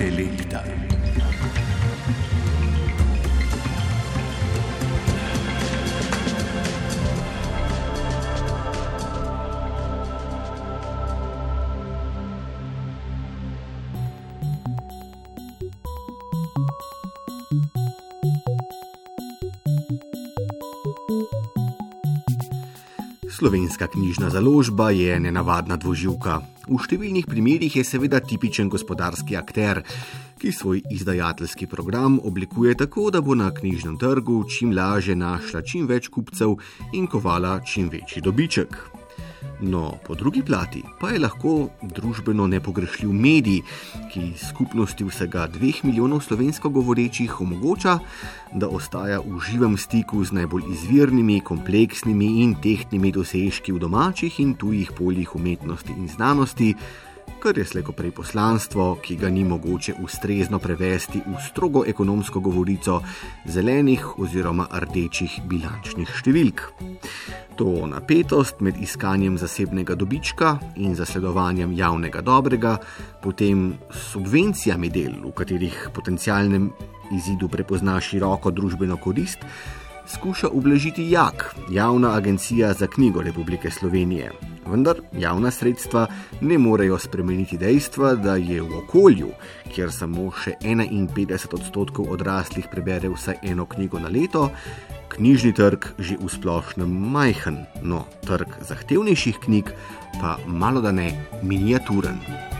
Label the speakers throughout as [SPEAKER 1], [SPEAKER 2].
[SPEAKER 1] Selekta. Slovenska knjižna založba je nenavadna dvoživka. V številnih primerih je seveda tipičen gospodarski akter, ki svoj izdajateljski program oblikuje tako, da bo na knjižnem trgu čim lažje našla čim več kupcev in kovala čim večji dobiček. No, po drugi plati pa je lahko družbeno nepogrešljiv medij, ki skupnosti vsega 2 milijonov slovensko govorečih omogoča, da ostaja v živem stiku z najbolj izvirnimi, kompleksnimi in tehtnimi dosežki v domačih in tujih poljih umetnosti in znanosti, kar je slej ko prej poslanstvo, ki ga ni mogoče ustrezno prevesti v strogo ekonomsko govorico zelenih oziroma rdečih bilančnih številk. To napetost med iskanjem zasebnega dobička in zasledovanjem javnega dobrega, potem subvencijami del, v katerih potencialnem izidu prepozna široko družbeno korist, skuša ublažiti JAK, Javna agencija za knjigo Republike Slovenije. Vendar javna sredstva ne morejo spremeniti dejstva, da je v okolju, kjer samo še 51% odraslih prebere vsaj eno knjigo na leto, knjižni trg že v splošnem majhen, no trg zahtevnejših knjig pa malodane miniaturen.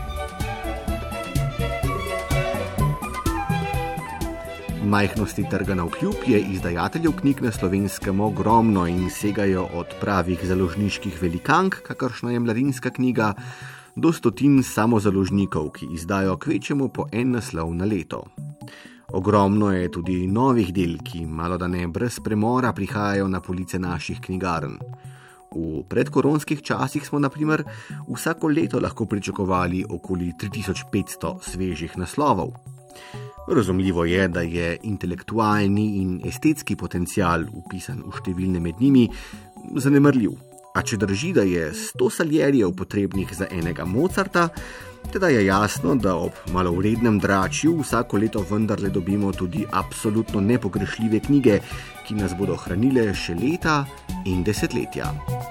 [SPEAKER 1] Majhnosti trga navkljub je izdajateljev knjig na Slovenskem ogromno in segajo od pravih založniških velikank, kakršna je Mladinska knjiga, do stotin samozaložnikov, ki izdajo kvečjemu po en naslov na leto. Ogromno je tudi novih del, ki malodane brez premora prihajajo na police naših knjigarn. V predkoronskih časih smo na primer vsako leto lahko pričakovali okoli 3500 svežih naslovov. Razumljivo je, da je intelektualni in estetski potencial vpisan v številne med njimi zanemarljiv. A če drži, da je 100 Salierijev potrebnih za enega Mozarta, teda je jasno, da ob malovrednem dračju vsako leto vendarle dobimo tudi absolutno nepogrešljive knjige, ki nas bodo hranile še leta in desetletja.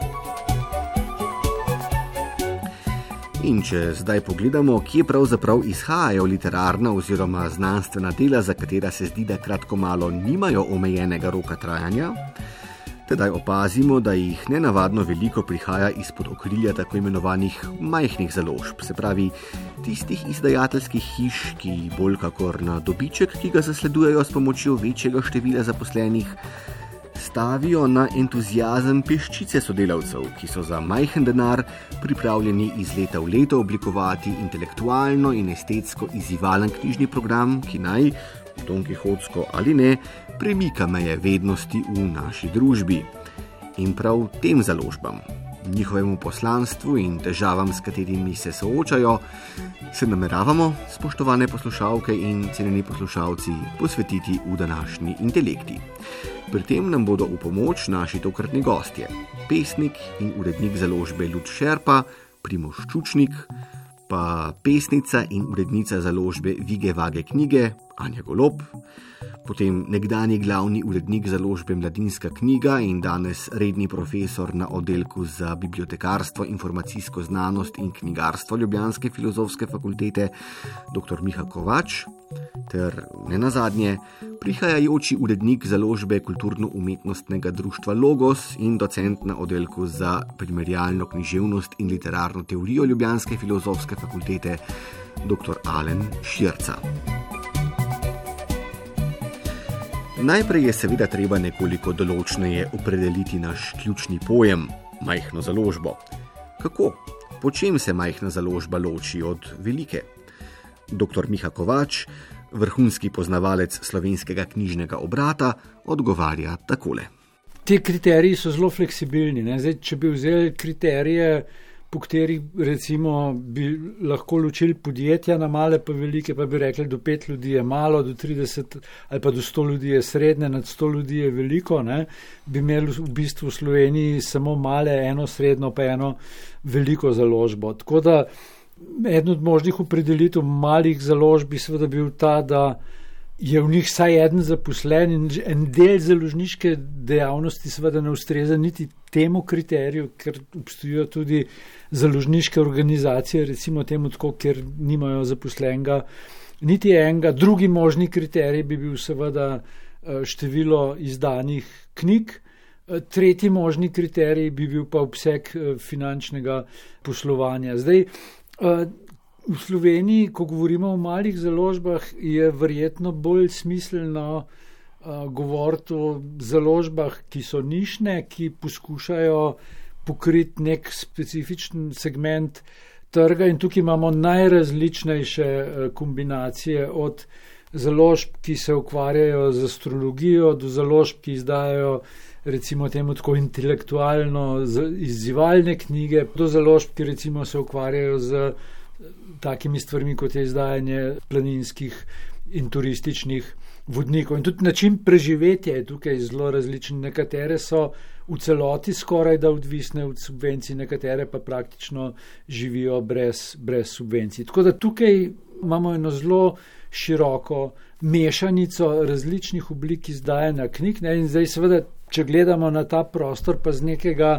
[SPEAKER 1] In če zdaj pogledamo, kje pravzaprav izhajajo literarna oziroma znanstvena dela, za katera se zdi, da kratko malo nimajo omejenega roka trajanja, tedaj opazimo, da jih nenavadno veliko prihaja izpod okrilja tako imenovanih majhnih založb, se pravi tistih izdajateljskih hiš, ki bolj kakor na dobiček, ki ga zasledujejo s pomočjo večjega števila zaposlenih, stavijo na entuziazem peščice sodelavcev, ki so za majhen denar pripravljeni iz leta v leto oblikovati intelektualno in estetsko izzivalen knjižni program, ki naj, donkihotsko ali ne, premika meje vednosti v naši družbi. In prav tem založbam, njihovemu poslanstvu in težavam, s katerimi se soočajo, se nameravamo, spoštovane poslušalke in cenjeni poslušalci, posvetiti v današnji Intelekti. Pri tem nam bodo v pomoč naši tokratni gostje, pesnik in urednik založbe Lud Šerpa, Primož Čučnik, pa pesnica in urednica založbe Vige Vage knjige, Anja Golob, potem nekdanji glavni urednik založbe Mladinska knjiga in danes redni profesor na oddelku za bibliotekarstvo, informacijsko znanost in knjigarstvo Ljubljanske filozofske fakultete, dr. Miha Kovač, ter nenazadnje prihajajoči urednik založbe Kulturno-umetnostnega društva Logos in docent na oddelku za primerjalno književnost in literarno teorijo Ljubljanske filozofske fakultete, dr. Alen Širca. Najprej je seveda treba nekoliko določneje opredeliti naš ključni pojem, majhno založbo. Kako? Po čem se majhna založba loči od velike? Dr. Miha Kovač, vrhunski poznavalec slovenskega knjižnega obrata, odgovarja takole.
[SPEAKER 2] Ti kriteriji so zelo fleksibilni. Zdaj, če bi vzeli kriterije, po katerih recimo bi lahko ločili podjetja na male pa velike, pa bi rekli, do 5 ljudi je malo, do 30 ali pa do 100 ljudi je srednje, nad 100 ljudi je veliko, bi imeli v bistvu v Sloveniji samo male, eno srednjo pa eno veliko založbo. Tako da eden od možnih opredelitev malih založb bi seveda bil ta, da je v njih vsaj eden zaposlen in en del založniške dejavnosti seveda ne ustreza niti temu kriteriju, ker obstojijo tudi založniške organizacije, recimo temu tako, ker nimajo zaposlenega niti enega. Drugi možni kriterij bi bil seveda število izdanih knjig. Tretji možni kriterij bi bil pa obseg finančnega poslovanja. Zdaj, v Sloveniji, ko govorimo o malih založbah, je verjetno bolj smiselno govoriti o založbah, ki so nišne, ki poskušajo pokriti nek specifičen segment trga in tukaj imamo najrazličnejše kombinacije od založb, ki se ukvarjajo z astrologijo, do založb, ki izdajajo recimo temu tako intelektualno izzivalne knjige, do založb, ki recimo se ukvarjajo z takimi stvarmi, kot je izdajanje planinskih in turističnih vodnikov. In tudi način preživetja je tukaj zelo različen. Nekatere so v celoti skoraj da odvisne od subvencij, nekatere pa praktično živijo brez subvencij. Tako da tukaj imamo eno zelo široko mešanico različnih oblik izdajanja knjig. In zdaj seveda, če gledamo na ta prostor, pa z nekega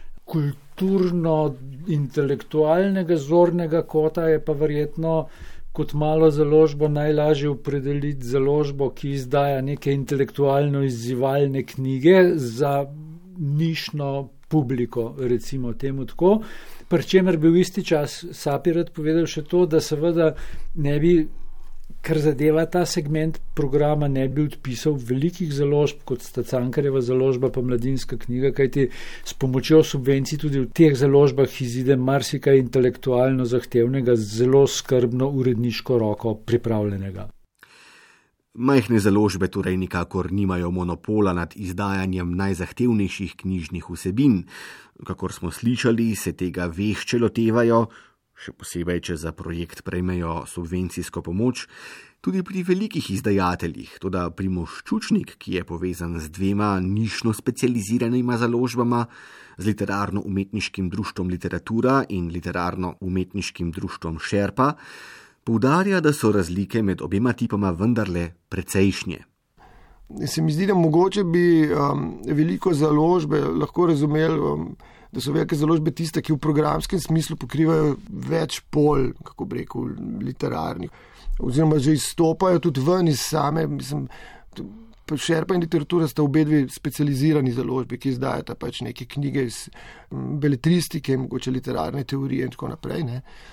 [SPEAKER 2] kulturno-intelektualnega zornega kota je pa verjetno kot malo založbo najlažje opredeliti založbo, ki izdaja neke intelektualno izzivalne knjige za nišno publiko, recimo temu tako. Pri čemer bi v isti čas Sapi rad povedal še to, da seveda ne bi, kar zadeva ta segment programa, ne bi odpisal velikih založb, kot sta Cankarjeva založba pa Mladinska knjiga, kajti s pomočjo subvencij tudi v teh založbah izide marsikaj intelektualno zahtevnega, zelo skrbno uredniško roko pripravljenega.
[SPEAKER 1] Majhne založbe torej nikakor nimajo monopola nad izdajanjem najzahtevnejših knjižnih vsebin. Kakor smo slišali, se tega vešče lotevajo, še posebej, če za projekt prejmejo subvencijsko pomoč, tudi pri velikih izdajateljih. Toda Primož Čučnik, ki je povezan z dvema nišno specializiranima založbama, z Literarno-umetniškim društvom Literatura in Literarno-umetniškim društvom Šerpa, poudarja, da so razlike med obema tipoma vendarle precejšnje.
[SPEAKER 3] Se mi zdi, da mogoče bi veliko založbe lahko razumeli, da so velike založbe tiste, ki v programskem smislu pokrivajo več pol, kako bi rekel, literarnih, oziroma že izstopajo tudi ven iz same, mislim, Šerpa in Literatura sta obedve specializirani založbi, ki izdajata pač neke knjige iz beletristike, mogoče literarne teorije in tako naprej,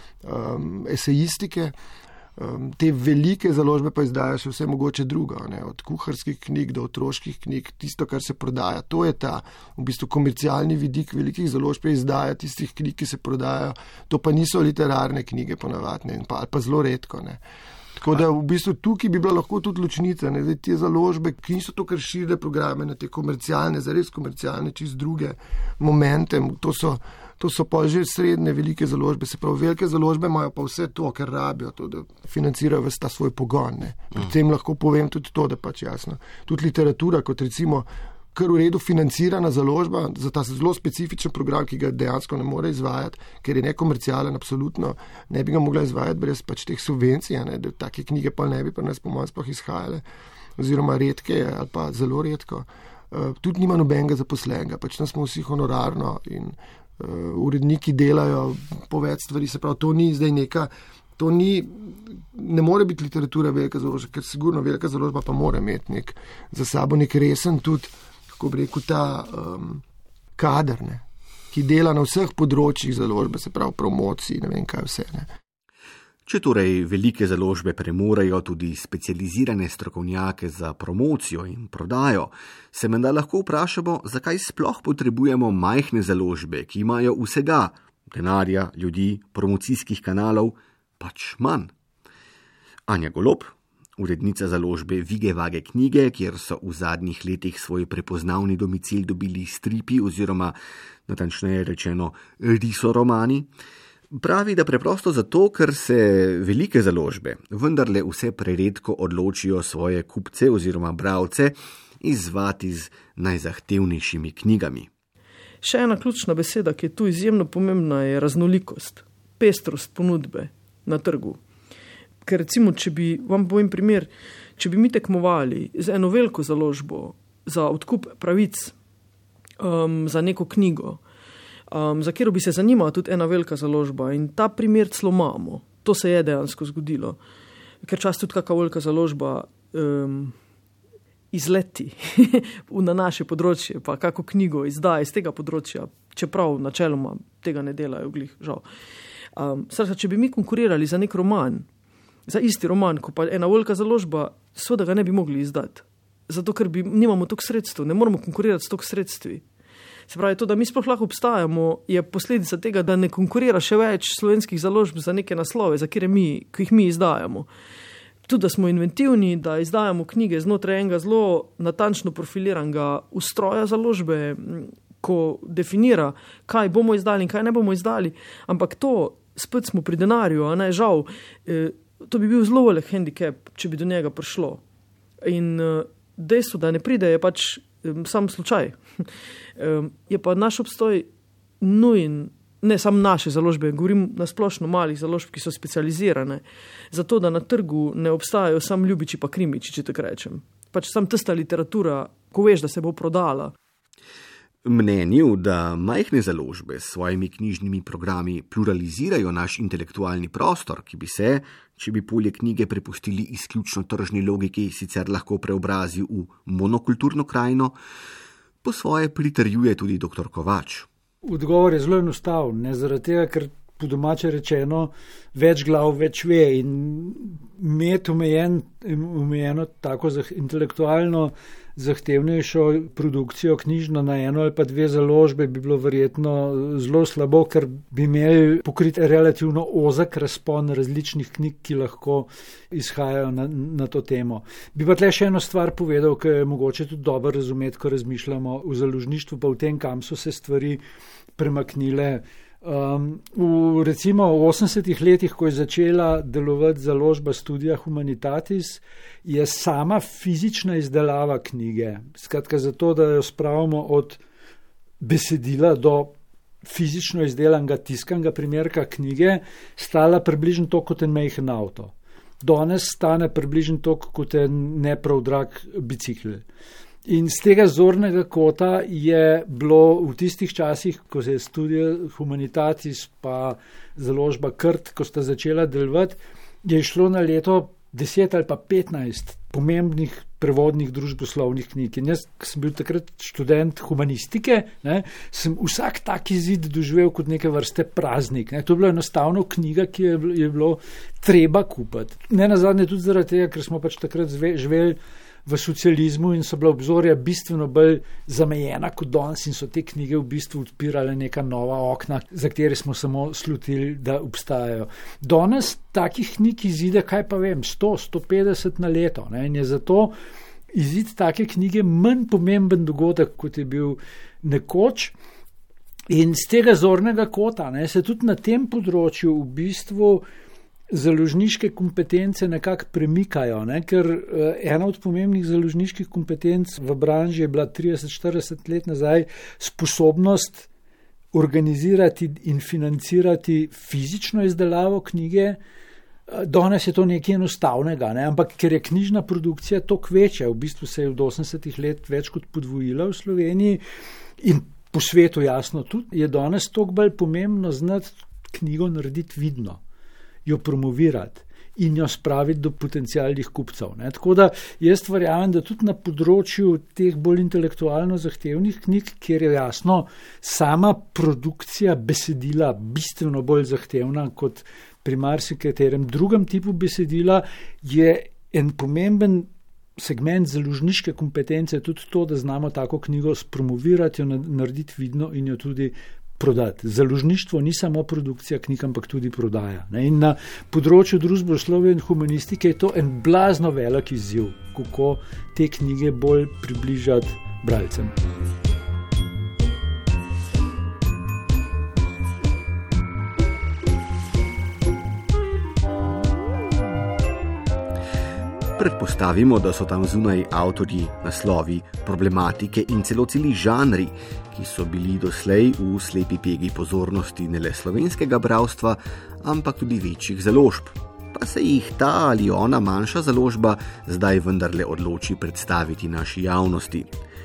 [SPEAKER 3] esejistike. Te velike založbe pa izdajajo še vse mogoče drugo, od kuharskih knjig do otroških knjig, tisto, kar se prodaja. To je ta v bistvu komercialni vidik velikih založb, izdaja tistih knjig, ki se prodajajo. To pa niso literarne knjige ponavadi, ali pa zelo redko. Tako da v bistvu tukaj bi bila lahko tudi ločnica. Te založbe, ki niso to kar širne programe na te komercialne, zares komercialne, čist druge momente, to so pa že srednje velike založbe, se pravi, velike založbe imajo pa vse to, kar rabijo, to, da financirajo ves ta svoj pogon. Predvsem lahko povem tudi to, da pač jasno. Tudi Literatura, kot recimo kar v redu financirana založba za ta zelo specifičen program, ki ga dejansko ne more izvajati, ker je nekomercialen, absolutno ne bi ga mogla izvajati brez pač teh subvencij, da take knjige pa ne bi pri nas po mojem sploh izhajale, oziroma redke ali pa zelo redko. Tudi nima nobenega zaposlenega, pač tam smo vsi honorarno in uredniki delajo po več stvari, se pravi, to ni zdaj ne more biti Literatura velika založba, ker sigurno velika založba pa mora imeti za sabo nek resen tudi, kako bi rekel, ta kader, ki dela na vseh področjih založbe, se pravi promociji, ne vem kaj vse.
[SPEAKER 1] Če torej velike založbe premorejo tudi specializirane strokovnjake za promocijo in prodajo, se menda lahko vprašamo, zakaj sploh potrebujemo majhne založbe, ki imajo vsega, denarja, ljudi, promocijskih kanalov, pač manj. Anja Golob, urednica založbe Vige Vage knjige, kjer so v zadnjih letih svoj prepoznavni domicil dobili stripi oziroma, natančneje rečeno, risoromani, pravi, da preprosto zato, ker se velike založbe vendarle vse preredko odločijo svoje kupce oziroma bralce izzvati z najzahtevnejšimi knjigami.
[SPEAKER 4] Še ena ključna beseda, ki je tu izjemno pomembna, je raznolikost. pestrost ponudbe na trgu. Ker recimo, vam povem primer, če bi mi tekmovali z eno veliko založbo za odkup pravic za neko knjigo, za katero bi se zanimala tudi ena velika založba in ta primer celo imamo. To se je dejansko zgodilo. Ker čas tudi kakva velika založba izleti na naše področje, pa kako knjigo izdaja iz tega področja, čeprav načeloma tega ne delajo, glih, žal. Srca, če bi mi konkurirali za nek roman, za isti roman, ko pa ena velika založba, seveda ga ne bi mogli izdati. Zato, ker nimamo toliko sredstev, ne moramo konkurirati s toliko sredstvi. Se pravi, to, da mi sploh lahko obstajamo, je posledica tega, da ne konkurira še več slovenskih založb za neke naslove, za ki jih mi izdajamo. Tudi, da smo inventivni, da izdajamo knjige znotraj enega zelo natančno profiliranega ustroja založbe, ko definira, kaj bomo izdali in kaj ne bomo izdali, ampak to, spet smo pri denarju, a ne, žal, to bi bil zelo velik handicap, če bi do njega prišlo. In dejstvo, da ne pride, je pač sam slučaj. Je pa naš obstoj nujen, ne samo naše založbe, govorim na splošno malih založb, ki so specializirane, zato da na trgu ne obstajajo samo ljubiči pa krimiči, če tako rečem. Pač sam tista literatura, ko veš, da se bo prodala.
[SPEAKER 1] Mnenju, da majhne založbe s svojimi knjižnimi programi pluralizirajo naš intelektualni prostor, ki bi se, če bi polje knjige prepustili izključno tržni logiki, sicer lahko preobrazi v monokulturno krajino, po svoje pritrjuje tudi dr. Kovač.
[SPEAKER 2] Odgovor je zelo enostaven, ne zaradi tega, ker po domače rečeno več glav več ve in imeti omejeno tako intelektualno zahtevnejšo produkcijo knjižno na eno ali pa dve založbe bi bilo verjetno zelo slabo, ker bi imeli pokrit relativno ozek razpon različnih knjig, ki lahko izhajajo na to temo. Bi pa tle še eno stvar povedal, ki je mogoče tudi dobro razumeti, ko razmišljamo v založništvu, pa v tem, kam so se stvari premaknile. Recimo v 80-ih letih, ko je začela delovati založba Studia Humanitatis, je sama fizična izdelava knjige, skratka zato, da jo spravimo od besedila do fizično izdelanega tiskanega primerka knjige, stala približno toliko kot en majhen avto. Danes stane približno toliko kot en neprav drag bicikl. In z tega zornega kota je bilo v tistih časih, ko se je Studio Humanitatis pa založba Krt, ko sta začela delovati, je šlo na leto 10 ali pa 15 pomembnih prevodnih družboslovnih knjig. In jaz, ko sem bil takrat študent humanistike, sem vsak tak izid doživel kot neke vrste praznik. To je bila enostavno knjiga, ki je bilo treba kupiti. Ne nazadnje tudi zaradi tega, ker smo pač takrat živeli v socializmu in so bila obzorja bistveno bolj zamejena kot danes in so te knjige v bistvu odpirale neka nova okna, za katere smo samo slutili, da obstajajo. Danes takih knjig izide, kaj pa vem, 100-150 na leto. In je zato izid take knjige manj pomemben dogodek, kot je bil nekoč. In z tega zornega kota se tudi na tem področju v bistvu založniške kompetence nekako premikajo, ker ena od pomembnih založniških kompetenc v branži je bila 30-40 let nazaj sposobnost organizirati in financirati fizično izdelavo knjige. Danes je to nekaj enostavnega, ampak ker je knjižna produkcija toliko večja, v bistvu se je od 80 let več kot podvojila v Sloveniji in po svetu jasno tudi, je danes toliko bolj pomembno znati knjigo narediti vidno, jo promovirati in jo spraviti do potencialnih kupcev. Tako da jaz verjamem, da tudi na področju teh bolj intelektualno zahtevnih knjig, kjer je jasno sama produkcija besedila bistveno bolj zahtevna kot pri marsikaterem drugem tipu besedila, je en pomemben segment založniške kompetence tudi to, da znamo tako knjigo spromovirati, jo narediti vidno in jo tudi prodati. Založništvo ni samo produkcija knjig, ampak tudi prodaja. In na področju družboslovja in humanistike je to en blazno velik izziv, kako te knjige bolj približati bralcem.
[SPEAKER 1] Predpostavimo, da so tam zunaj avtorji, naslovi, problematike in celo celi žanri, ki so bili doslej v slepi pegi pozornosti ne le slovenskega bralstva, ampak tudi večjih založb. Pa se jih ta ali ona manjša založba zdaj vendarle odloči predstaviti naši javnosti.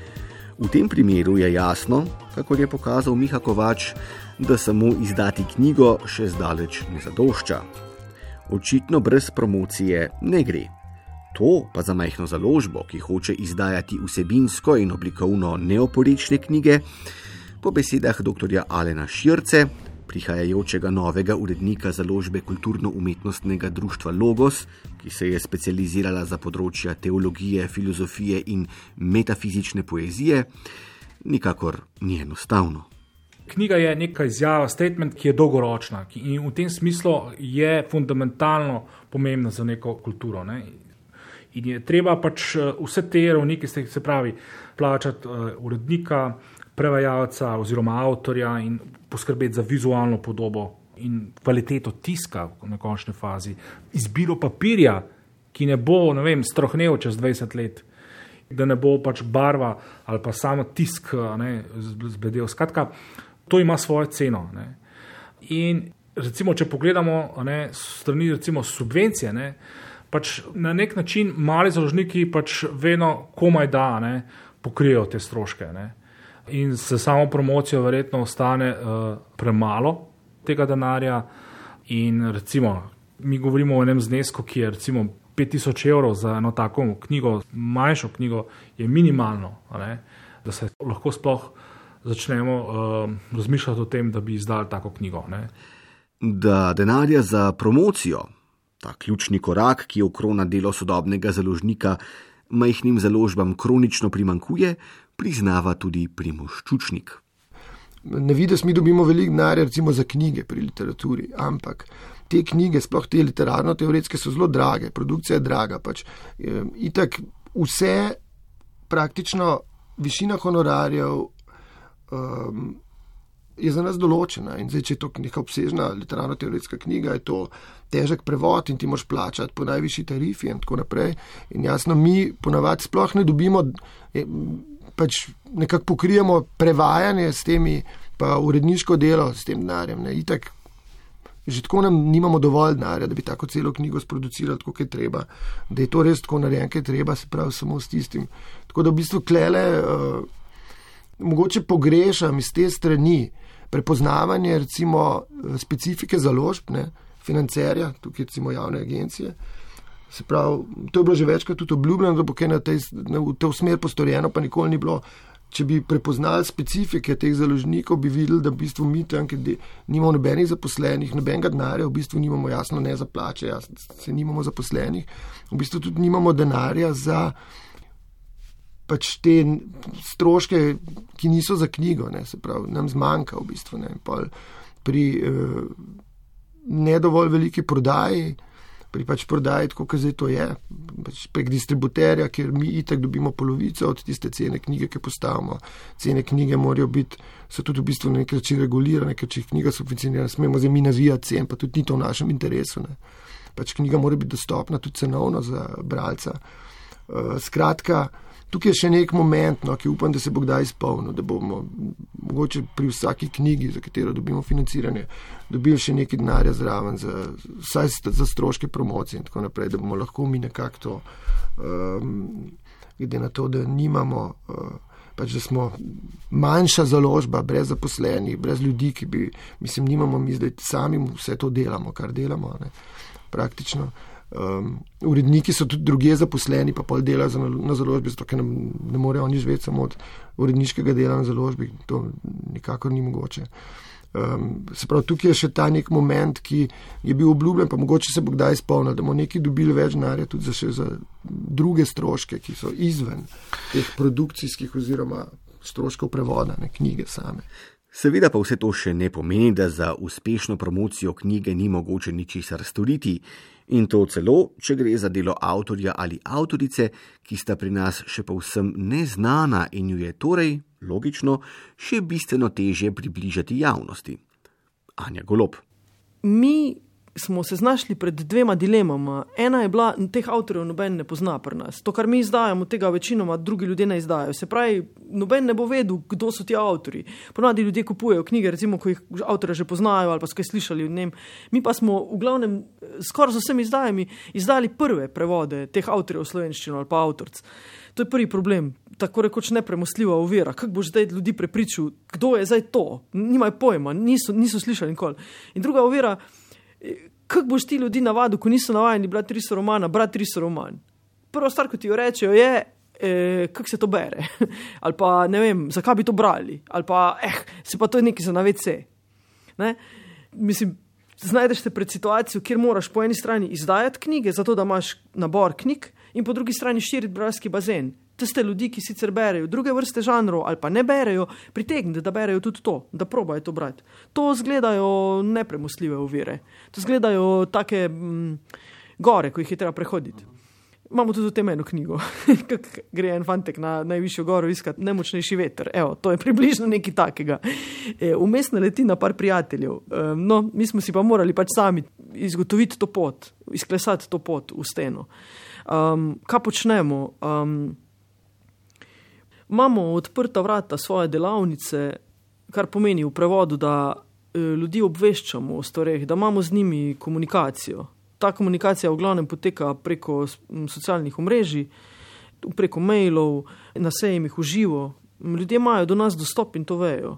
[SPEAKER 1] V tem primeru je jasno, kakor je pokazal Miha Kovač, da samo izdati knjigo še zdaleč ne zadošča. Očitno brez promocije ne gre. To pa za majhno založbo, ki hoče izdajati vsebinsko in oblikovno neoporečne knjige, po besedah dr. Alena Širce, prihajajočega novega urednika založbe Kulturno-umetnostnega društva Logos, ki se je specializirala za področja teologije, filozofije in metafizične poezije, nikakor ni enostavno.
[SPEAKER 5] Knjiga je neka izjava, statement, ki je dolgoročna in v tem smislu je fundamentalno pomembna za neko kulturo. Ne? In je treba pač vse te ravnike, se pravi, plačati urednika, prevajalca oziroma avtorja in poskrbeti za vizualno podobo in kvaliteto tiska na končni fazi. Izbiro papirja, ki ne bo, strohnel čez 20 let, da ne bo pač barva ali pa samo tisk zbledel. Skratka, to ima svojo ceno. Ne. In recimo, če pogledamo strani subvencije, pač na nek način mali založniki pač vedno komaj pokrijejo te stroške. Ne. In se samo promocijo verjetno ostane premalo tega denarja. In recimo, mi govorimo o enem znesku, ki je recimo 5000 evrov za eno tako knjigo, manjšo knjigo, je minimalno, da se lahko sploh začnemo razmišljati o tem, da bi izdali tako knjigo. Ne.
[SPEAKER 1] Da denarja za promocijo, ta ključni korak, ki okrona delo sodobnega založnika, majhnim založbam kronično primanjkuje, priznava tudi Primož Čučnik.
[SPEAKER 3] Ne vidiš, mi dobimo veliko denarja recimo za knjige pri literaturi, ampak te knjige, sploh te literarno-teoretske, so zelo drage, produkcija je draga. Pač. Itak vse praktično višina honorarjev je za nas določena in zdaj, če je to neka obsežna literarno-teoretska knjiga, je to težek prevod in ti moraš plačati po najvišji tarifi in tako naprej. In jasno, mi ponavadi sploh ne dobimo, pač nekako pokrijemo prevajanje s temi, pa uredniško delo s tem denarjem. Itak, že tako nam nimamo dovolj denarja, da bi tako celo knjigo sproducirali, tako je treba, da je to res tako narejen, kaj treba, se pravi samo s tistim. Tako da v bistvu klele mogoče pogrešam iz te strani prepoznavanje recimo specifike založb, financerja, tukaj recimo javne agencije. Se pravi, to je bilo že večkrat tudi obljubljeno, da bo kaj v to smer postorjeno, pa nikoli ni bilo. Če bi prepoznali specifike teh založnikov, bi videli, da v bistvu mi tam, ker nimamo nobenih zaposlenih, nobenega denarja, v bistvu nimamo jasno ne za plače, se nimamo zaposlenih, v bistvu tudi nimamo denarja za pač te stroške, ki niso za knjigo, se pravi, nam zmanjka v bistvu. Pri nedovolj veliki prodaji, pri pač prodaji, tako kot zdaj to je, pač prek distributerja, kjer mi itak dobimo polovico od tiste cene knjige, ki postavimo. Cene knjige morajo biti, so tudi v bistvu na nek način regulirane, ker če jih knjiga subvencionira, smemo zdaj mi navijati cen, pa tudi ni to v našem interesu. Pač knjiga mora biti dostopna tudi cenovno za bralca. Skratka, tukaj je še nek moment, ki upam, da se bo kdaj izpolnil, da bomo mogoče pri vsaki knjigi, za katero dobimo financiranje, dobili še nekaj denarja zraven, vsaj za stroške promocije in tako naprej, da bomo lahko mi nekako to, glede na to, da nimamo, pač da smo manjša založba, brez zaposlenih, brez ljudi, ki bi, nimamo mi zdaj sami vse to delamo, kar delamo, praktično. Uredniki so tudi drugje zaposleni, pa pol delajo na založbi, zato ker ne morejo oni živeti samo od uredniškega dela na založbi, to nikakor ni mogoče. Se pravi, tukaj je še ta nek moment, ki je bil obljubljen, pa mogoče se bo kdaj izpolnil, da bomo nekaj dobili več denarja tudi za druge stroške, ki so izven teh produkcijskih oziroma stroškov prevoda, knjige same.
[SPEAKER 1] Seveda pa vse to še ne pomeni, da za uspešno promocijo knjige ni mogoče ničesar storiti. In to celo, če gre za delo avtorja ali avtorice, ki sta pri nas še povsem neznana in ju je torej, logično, še bistveno težje približati javnosti. Anja Golob.
[SPEAKER 4] Mi smo se znašli pred dvema dilemama. Ena je bila, teh avtorjev noben ne pozna pri nas. To, kar mi izdajamo, tega večinoma drugi ljudje ne izdajajo. Se pravi, noben ne bo vedel, kdo so ti avtorji. Ponavadi ljudje kupujejo knjige, recimo, ko jih avtorje že poznajo ali pa so kaj slišali od njem. Mi pa smo v glavnem skoraj z vsemi izdajami izdali prve prevode teh avtorjev v slovenščino ali pa avtorc. To je prvi problem, tako rekoč nepremostljiva ovira. Kako boš zdaj ljudi prepričal, kdo je zdaj to? Nimajo pojma, niso slišali nikoli. In druga ovira, kako boš ti ljudi navadil, ko niso navajeni brati riso romana, brati riso roman. Prva stvar, ko ti jo rečejo, je, kako se to bere. Ali pa, ne vem, zakaj bi to brali. Ali pa, se pa to je nekaj za na WC. Ne? Mislim, znajdeš se pred situacijo, kjer moraš po eni strani izdajati knjige, zato da imaš nabor knjig, in po drugi strani širiti bralski bazen. Tiste ljudi, ki sicer berejo druge vrste žanrov ali pa ne berejo, pritegnite, da berejo tudi to, da probajo to brati. To zgledajo nepremostljive ovire. To zgledajo take gore, ko jih je treba prehoditi. Imamo tudi v tem eno knjigo, kako gre en fantek na najvišjo goro iskati nemočnejši veter. Evo, to je približno nekaj takega. Vmes naleti na par prijateljev. No, mi smo si pa morali pač sami izgotoviti to pot, izklesati to pot v steno. Kaj počnemo? Imamo odprta vrata svoje delavnice, kar pomeni v prevodu, da ljudi obveščamo o stvareh, da imamo z njimi komunikacijo. Ta komunikacija v glavnem poteka preko socialnih omrežij, preko mailov, na sejmih v živo. Ljudje imajo do nas dostop in to vejo.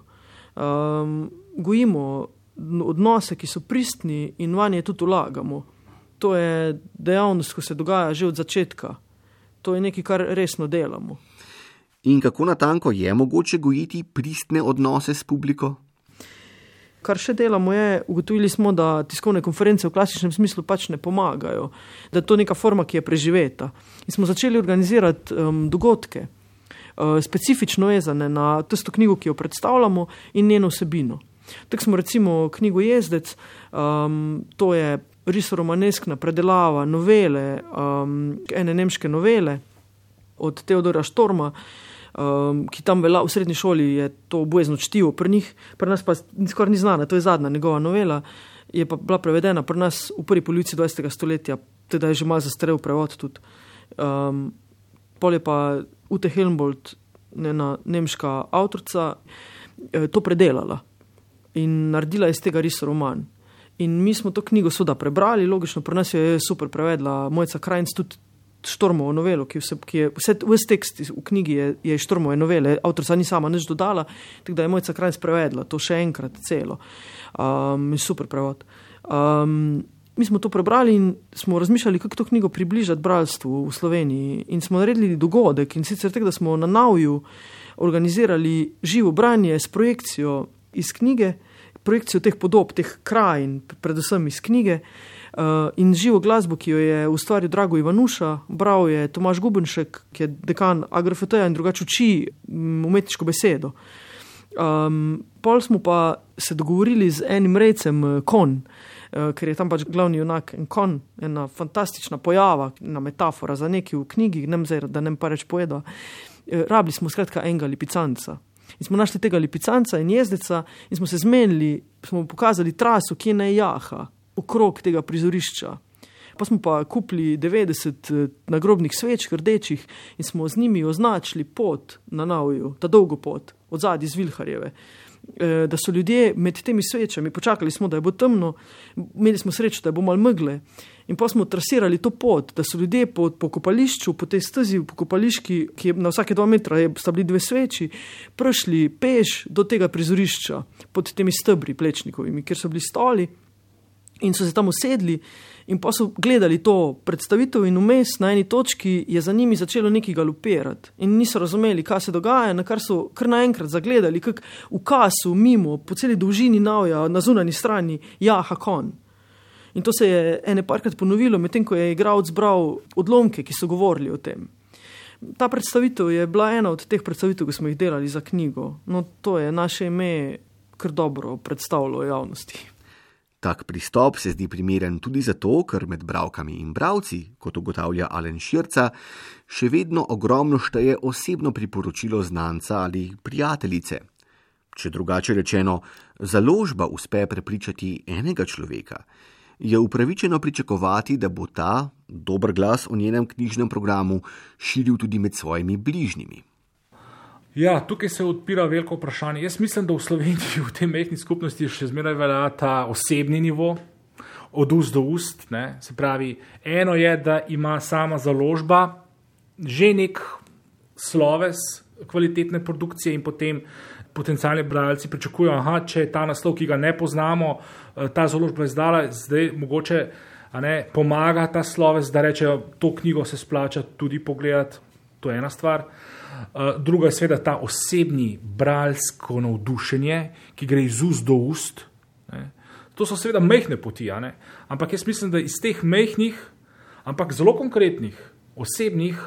[SPEAKER 4] Gojimo odnose, ki so pristni in vanje tudi vlagamo. To je dejavnost, ko se dogaja že od začetka. To je nekaj, kar resno delamo.
[SPEAKER 1] In kako natanko je mogoče gojiti pristne odnose s publiko?
[SPEAKER 4] Kar še delamo je, ugotovili smo, da tiskovne konference v klasičnem smislu pač ne pomagajo, da je to neka forma, ki je preživeta. In smo začeli organizirati dogodke, specifično vezane na tisto knjigo, ki jo predstavljamo in njeno vsebino. Tako smo recimo knjigo Jezdec, to je riso-romaneskna predelava novele, ene nemške novele od Teodora Štorma, ki tam velja v srednji šoli, je to obvezno čtivo pri njih, pri nas pa skoraj ni znana, to je zadnja njegova novela, je pa bila prevedena pri nas v prvi polovici 20. stoletja, teda je že malo zastarel prevod tudi. Pol je pa Ute Helmbold, ena nemška avtorica, to predelala in naredila iz tega riso-roman. In mi smo to knjigo seveda prebrali, logično, pri nas je super prevedla Mojca Krajnc, tudi Štormovo novelo, ki je vse tekst v knjigi je Štormove novele, avtorica ni sama nič dodala, tako da je Mojca Krajnc prevedla to še enkrat celo. Super prevod. Mi smo to prebrali in smo razmišljali, kako to knjigo približati bralstvu v Sloveniji in smo naredili dogodek in sicer tako, da smo na Navju organizirali živo branje s projekcijo iz knjige, projekcijo teh podob, teh krajin, predvsem iz knjige, in živo glasbo, ki jo je ustvaril Drago Ivanuša, bral je Tomaž Gubenšek, ki je dekan AGRFT-ja in drugače uči umetniško besedo. Pol smo pa se dogovorili z enim rejcem Kon, ker je tam pač glavni junak en kon, ena fantastična pojava, ena metafora za nekaj v knjigi, da nem pa reč poveda. Rabili smo skratka enega lipicanca. In smo našli tega lipicanca in jezdeca in smo se zmenili, smo pokazali traso, kje ne jaha, okrog tega prizorišča. Pa smo pa kupili 90 nagrobnih svečk rdečih in smo z njimi označili pot na Navju, ta dolgo pot, od zadaj iz Vilharjeve. Da so ljudje med temi svečami, počakali smo, da je bo temno, imeli smo srečo, da je bo malo megle in pa smo trasirali to pot, da so ljudje po kopališču, po tej stezi po kopališki, ki je na vsake 2 metra sta bili 2 sveči, prišli peš do tega prizorišča pod temi stebri plečnikovimi, kjer so bili stoli in so se tam usedli in pa so gledali to predstavitev in vmes na eni točki je za njimi začelo nekaj galopirati in niso razumeli, kaj se dogaja, na kar so kar naenkrat zagledali, kak v kasu mimo, po celi dolžini Navja, na zunanji strani jaha kon. In to se je ene parkrat ponovilo, medtem ko je igralec bral odlomke, ki so govorili o tem. Ta predstavitev je bila ena od teh predstavitev, ki smo jih delali za knjigo. No, to je naše ime kar dobro predstavilo javnosti.
[SPEAKER 1] Tak pristop se zdi primeren tudi zato, ker med bralkami in bralci, kot ugotavlja Alen Širca, še vedno ogromno šteje osebno priporočilo znanca ali prijateljice. Če drugače rečeno, založba uspe prepričati enega človeka, je upravičeno pričakovati, da bo ta dober glas o njenem knjižnem programu širil tudi med svojimi bližnjimi.
[SPEAKER 5] Ja, tukaj se odpira veliko vprašanje. Jaz mislim, da v Sloveniji v tej majhni skupnosti še zmeraj velja ta osebni nivo, od ust do ust. Ne? Se pravi, eno je, da ima sama založba že nek sloves kvalitetne produkcije in potem potencialni bralci pričakujejo, če je ta naslov, ki ga ne poznamo, ta založba je izdala, zdaj mogoče pomaga ta sloves, da rečejo, to knjigo se splača tudi pogledati. To je ena stvar. Druga je seveda ta osebni bralsko navdušenje, ki gre iz ust do ust. To so seveda majhne poti, ampak jaz mislim, da iz teh majhnih, ampak zelo konkretnih, osebnih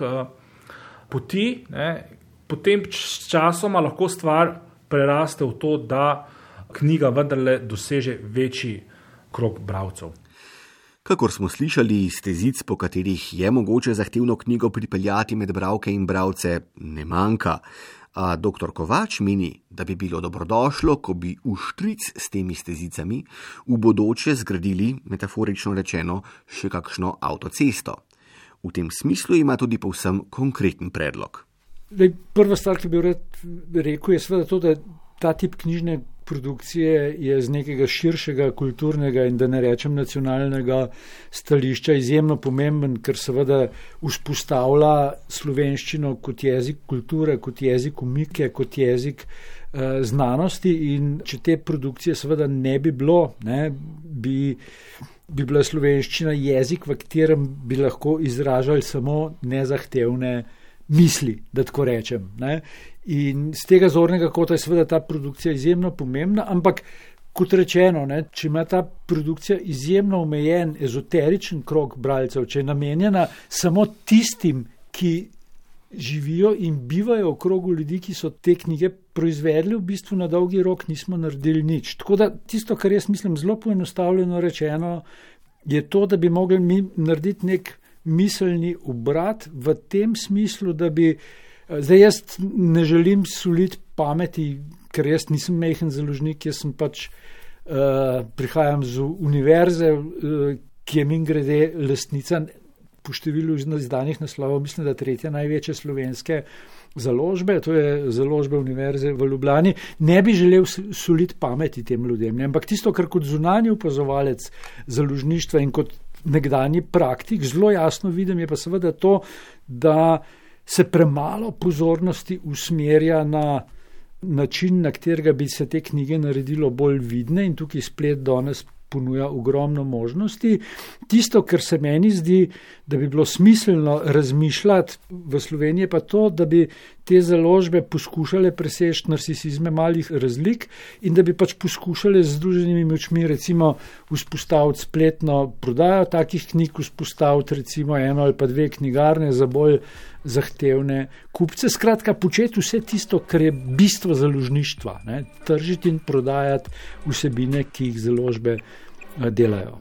[SPEAKER 5] poti, potem s časoma lahko stvar preraste v to, da knjiga vendarle doseže večji krog bralcev.
[SPEAKER 1] Kakor smo slišali, stezic, po katerih je mogoče zahtevno knjigo pripeljati med bralke in bralce, ne manjka. A dr. Kovač meni, da bi bilo dobrodošlo, ko bi vštric s temi stezicami v bodoče zgradili, metaforično rečeno, še kakšno avtocesto. V tem smislu ima tudi povsem konkreten predlog.
[SPEAKER 2] Prva stvar, ki bi rekel, je seveda to, da ta tip knjižne produkcije je z nekega širšega kulturnega in da ne rečem nacionalnega stališča izjemno pomemben, ker seveda vzpostavlja slovenščino kot jezik kulture, kot jezik umike, kot jezik znanosti in če te produkcije seveda ne bi bilo, bi bila slovenščina jezik, v katerem bi lahko izražali samo nezahtevne misli, da tako rečem. In z tega zornega kota je seveda ta produkcija izjemno pomembna, ampak kot rečeno, če ima ta produkcija izjemno omejen, ezoteričen krog bralcev, če je namenjena samo tistim, ki živijo in bivajo v krogu ljudi, ki so te knjige proizvedli, v bistvu na dolgi rok nismo naredili nič. Tako da tisto, kar jaz mislim zelo poenostavljeno rečeno, je to, da bi mogli mi narediti nek miselni obrat v tem smislu, da bi, zdaj jaz ne želim soliti pameti, ker jaz nisem majhen založnik, jaz sem prihajam z univerze, ki je mimogrede lastnica po številu izdanih naslovov, mislim, da tretja največje slovenske založbe, to je založba Univerze v Ljubljani. Ne bi želel soliti pameti tem ljudem, ampak tisto, kar kot zunanji opazovalec založništva in kot nekdanji praktik zelo jasno vidim, je pa seveda to, da se premalo pozornosti usmerja na način, na katerega bi se te knjige naredilo bolj vidne in tukaj splet danes ponuja ogromno možnosti. Tisto, kar se meni zdi, da bi bilo smiselno razmišljati v Sloveniji, pa to, da bi te založbe poskušale preseči narcisizme malih razlik in da bi poskušale z združenimi močmi recimo vzpostaviti spletno prodajo takih knjig, vzpostaviti recimo 1 ali pa 2 knjigarne za bolj zahtevne kupce. Skratka, početi vse tisto, kar je bistvo založništva, tržiti in prodajati vsebine, ki jih založbe delajo.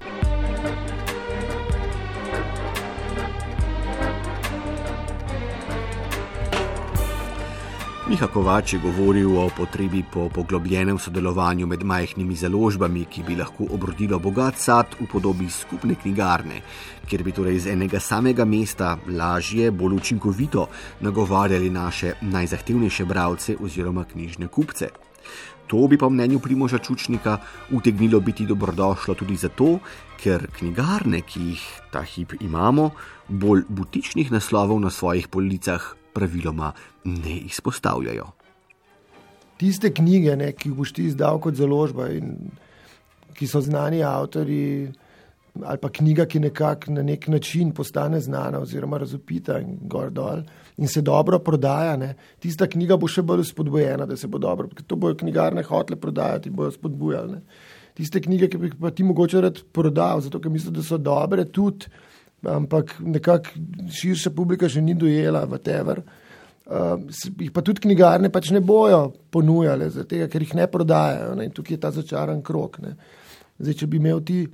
[SPEAKER 1] Miha Kovač je govoril o potrebi po poglobljenem sodelovanju med majhnimi založbami, ki bi lahko obrodilo bogat sad v podobi skupne knjigarne, kjer bi torej iz enega samega mesta lažje, bolj učinkovito nagovarjali naše najzahtevnejše bralce oziroma knjižne kupce. To bi po mnenju Primoža Čučnika utegnilo biti dobrodošlo tudi zato, ker knjigarne, ki jih ta hip imamo, bolj butičnih naslovov na svojih policah praviloma ne izpostavljajo.
[SPEAKER 3] Tiste knjige, ki boš ti izdal kot založba in ki so znani avtorji, ali pa knjiga, ki nekako na nek način postane znana oziroma razvpita in gor dol in se dobro prodaja, tista knjiga bo še bolj spodbojena, da se bo dobro, ker to bojo knjigarne hotele prodajati in bojo spodbujali. Tiste knjige, ki bi pa ti mogoče rad prodal, zato ker mislim, da so dobre tudi, ampak nekako širša publika še ni dojela whatever. Jih pa tudi knjigarne ne bojo ponujale, zato, ker jih ne prodajajo. In tukaj je ta začaran krog. Zdaj, če bi imel ti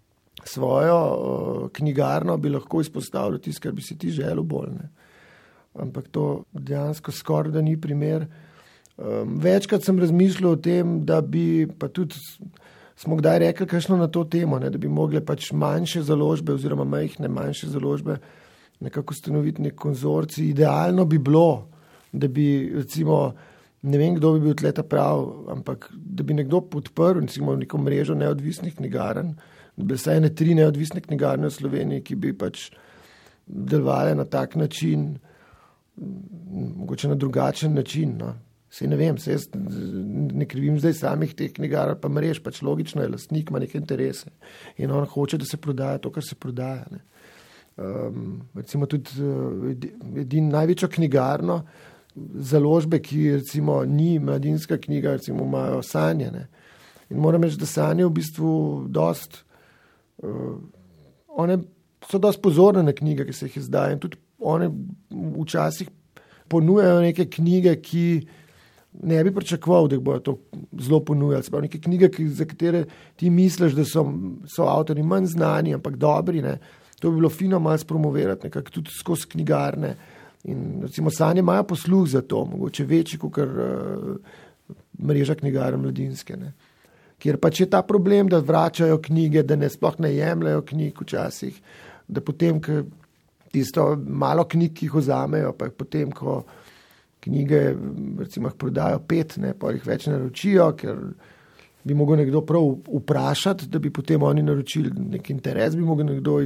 [SPEAKER 3] svojo knjigarno, bi lahko izpostavljal tisto, kar bi si ti želel bolj. Ampak to dejansko skoraj da ni primer. Večkrat sem razmišljal o tem, da bi pa tudi smo kdaj rekli kakšno na to temo, ne, da bi mogle pač manjše založbe oziroma manjše založbe nekako ustanoviti nek konzorcij. Idealno bi bilo, da bi recimo, ne vem, kdo bi bil tleta prav, ampak da bi nekdo podprl recimo neko mrežo neodvisnih knjigarn, da bi vsaj 3 neodvisne knjigarne v Sloveniji, ki bi pač delovale na tak način, mogoče na drugačen način, no. Sej ne vem, jaz ne krivim zdaj samih teh knjigar, pa mrež, pač logično je, lastnik ima neke interese in on hoče, da se prodaja to, kar se prodaja, ne. Recimo tudi edin največjo knjigarno, založbe, ki recimo ni Mladinska knjiga, recimo imajo Sanje, ne. In moram reči, da Sanje v bistvu one so dosti pozorne na knjige, ki se jih izdaja in tudi one včasih ponujajo neke knjige, ki ne bi pričakoval, da bodo to zelo ponujali. Se pravi, neke knjige, za katere ti misliš, da so avtorji manj znani, ampak dobri, ne. To bi bilo fino malo spromovirati, nekako tudi skozi knjigarne. In recimo Sanje imajo posluh za to, mogoče večji, kakor mreža knjigarn Mladinske, ne. Kjer pač je ta problem, da vračajo knjige, da sploh ne jemljajo knjig včasih, da potem, ko tisto malo knjig, ki jih vzamejo, pa potem, ko knjige recimo jih prodajo 5, ne, pa jih več naročijo, ker bi mogel nekdo prav vprašati, da bi potem oni naročili nek interes, bi mogel nekdo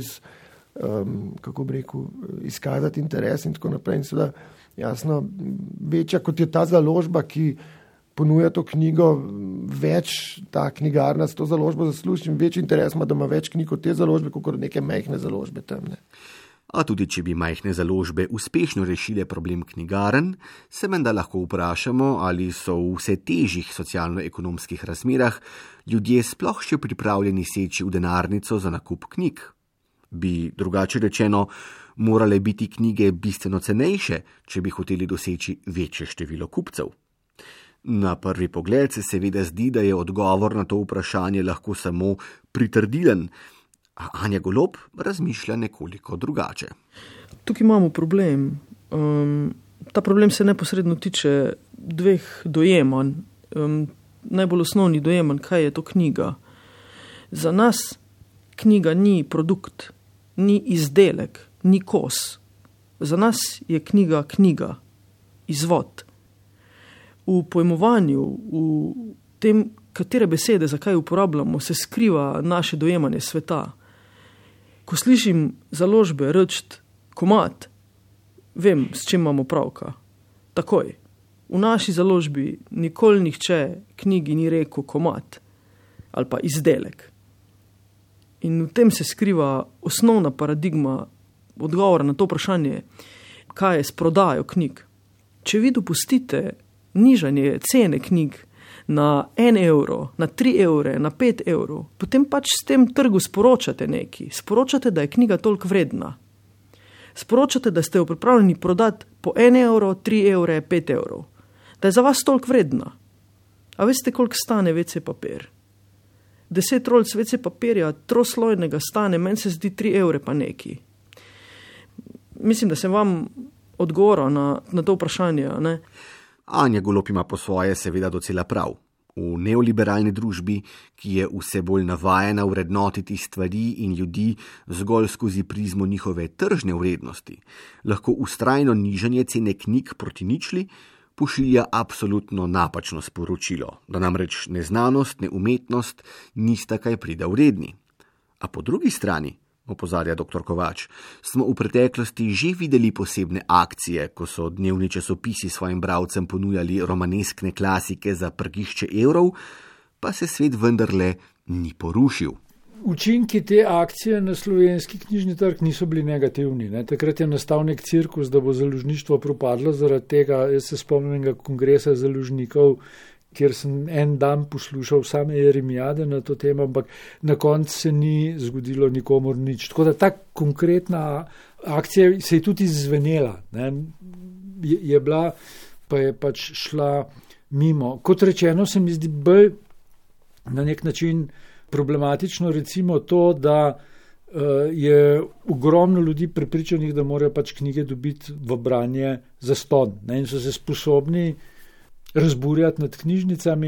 [SPEAKER 3] kako bi rekel, izkazati interes in tako naprej. In seveda, jasno, večja kot je ta založba, ki ponuja to knjigo, več ta knjigarna s to založbo zasluži in večji interes ima, da ima več knjig od te založbe, kot neke majhne založbe tam, ne.
[SPEAKER 1] A tudi, če bi majhne založbe uspešno rešile problem knjigarn, se menda lahko vprašamo, ali so v vse težjih socialno-ekonomskih razmerah ljudje sploh še pripravljeni seči v denarnico za nakup knjig. Bi, drugače rečeno, morale biti knjige bistveno cenejše, če bi hoteli doseči večje število kupcev. Na prvi pogled se seveda zdi, da je odgovor na to vprašanje lahko samo pritrdilen, a Anja Golob razmišlja nekoliko drugače.
[SPEAKER 4] Tukaj imamo problem. Ta problem se neposredno tiče 2 dojemanj. Najbolj osnovni dojemanj, kaj je to knjiga. Za nas knjiga ni produkt, ni izdelek, ni kos. Za nas je knjiga knjiga, izvod. V pojmovanju, v tem, katere besede, zakaj uporabljamo, se skriva naše dojemanje sveta. Ko slišim založbe reči komad, vem, s čim imamo pravka. Takoj. V naši založbi nikoli nihče knjigi ni rekel komad ali pa izdelek. In v tem se skriva osnovna paradigma odgovora na to vprašanje, kaj je s prodajo knjig. Če vi dopustite nižanje cene knjig na 1 evro, na 3 evre, na 5 evrov, potem pač s tem trgu sporočate nekaj. Sporočate, da je knjiga toliko vredna. Sporočate, da ste jo pripravljeni prodati po 1 evro, 3 evre, 5 evrov. Da je za vas toliko vredna. A veste, koliko stane WC papir? 10 rolc WC papirja troslojnega stane, meni se zdi 3 evre pa neki. Mislim, da sem vam odgovoril na to vprašanje, ne?
[SPEAKER 1] Anja Golob ima po svoje seveda docela prav. V neoliberalni družbi, ki je vse bolj navajena vrednotiti stvari in ljudi zgolj skozi prizmo njihove tržne vrednosti, lahko vztrajno nižanje cene knjig proti ničli pošilja absolutno napačno sporočilo, da namreč ne znanost, ne umetnost nista kaj prida vredni. A po drugi strani, opozarja dr. Kovač, smo v preteklosti že videli posebne akcije, ko so dnevni časopisi svojim bralcem ponujali romaneskne klasike za prgišče evrov, pa se svet vendarle ni porušil.
[SPEAKER 2] Učinki te akcije na slovenski knjižni trg niso bili negativni. Ne? Takrat je nastal nek cirkus, da bo založništvo propadlo zaradi tega. Jaz se spomnim kongresa založnikov, kjer sem en dan poslušal same Jeremijade na to temo, ampak na koncu se ni zgodilo nikomor nič. Tako da ta konkretna akcija se je tudi izvenela. Ne? Je bila, pa je pač šla mimo. Kot rečeno, se mi zdi bolj na nek način problematično recimo to, da je ogromno ljudi prepričanih, da morajo pač knjige dobiti v branje zastonj. In so se sposobni razburjati nad knjižnicami,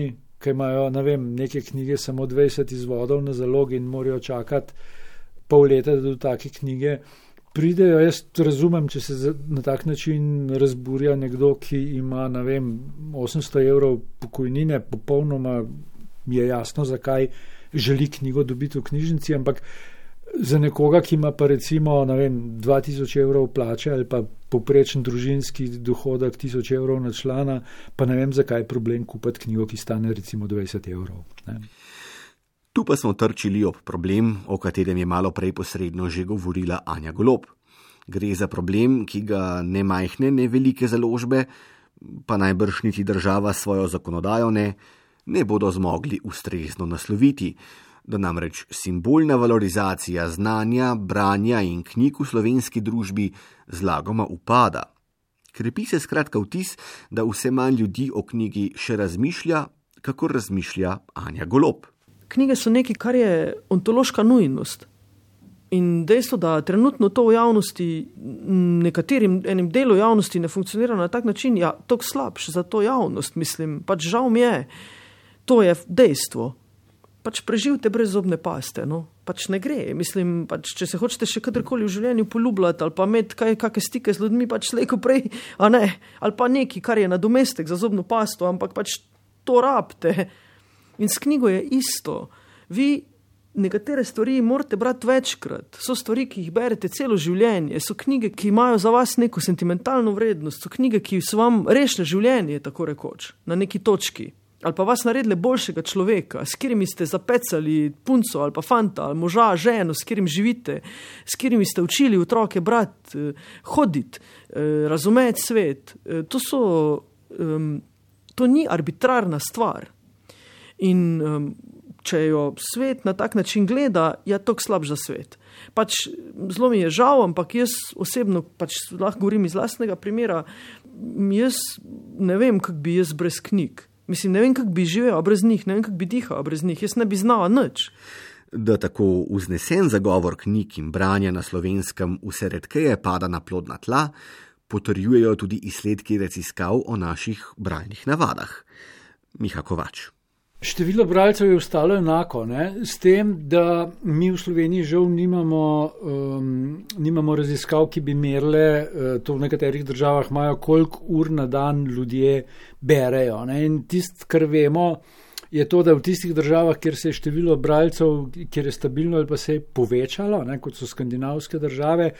[SPEAKER 2] ki imajo, ne vem, neke knjige samo 20 izvodov na zalogi in morajo čakati pol leta, da do take knjige pridejo. Jaz razumem, če se na tak način razburja nekdo, ki ima, ne vem, 800 evrov pokojnine, popolnoma je jasno, zakaj želi knjigo dobiti v knjižnici, ampak za nekoga, ki ima pa recimo, ne vem, 2000 evrov plače ali pa povprečen družinski dohodek 1000 evrov na člana, pa ne vem, zakaj je problem kupiti knjigo, ki stane recimo 20 evrov. Ne?
[SPEAKER 1] Tu pa smo trčili ob problem, o katerem je malo prej posredno že govorila Anja Golob. Gre za problem, ki ga ne majhne, ne velike založbe, pa najbrž niti država svojo zakonodajo ne bodo zmogli ustrezno nasloviti, da namreč simbolna valorizacija znanja, branja in knjig v slovenski družbi zlagoma upada. Krepi se skratka vtis, da vse manj ljudi o knjigi še razmišlja, kakor razmišlja Anja Golob.
[SPEAKER 4] Knjige so nekaj, kar je ontološka nujnost. In dejstvo, da trenutno to v javnosti, enim delu javnosti ne funkcionira na tak način, ja, toliko slabš za to javnost, mislim, pač žal mi je. To je dejstvo. Pač preživite brez zobne paste, no. Pač ne gre. Mislim, pač, če se hočete še kadarkoli v življenju poljubljati ali pa imeti kakšne stike z ljudmi, pač slejko prej, a ne, ali pa nekaj, kar je nadomestek za zobno pasto, ampak pač to rabite. In s knjigo je isto. Vi nekatere stvari morate brati večkrat. So stvari, ki jih berete celo življenje. So knjige, ki imajo za vas neko sentimentalno vrednost. So knjige, ki so vam rešile življenje, tako rekoč, na neki točki. Ali pa vas naredile boljšega človeka, s katerimi ste zapecali punco ali pa fanta, ali moža, ženo, s katerim živite, s katerimi ste učili otroke brati, hoditi, razumeti svet. To ni arbitrarna stvar. In če jo svet na tak način gleda, je to slabš za svet. Pač zelo mi je žal, ampak jaz osebno, pač lahko govorim iz lastnega primera, jaz ne vem, kako bi jaz brez knjig. Mislim, ne vem, kako bi živel brez njih, ne vem, kako bi dihal brez njih, jaz ne bi znala nič.
[SPEAKER 1] Da tako vznesen zagovor knjig in branja na Slovenskem vse redkeje pada na plodna tla, potrjujejo tudi izsledki raziskav o naših bralnih navadah. Miha Kovač.
[SPEAKER 2] Število bralcev je ostalo enako, ne? S tem, da mi v Sloveniji žal nimamo raziskav, ki bi merile, to v nekaterih državah imajo, koliko ur na dan ljudje berejo. Ne? In tisto, kar vemo, je to, da v tistih državah, kjer se je število bralcev, kjer je stabilno ali pa se je povečalo, ne? Kot so skandinavske države,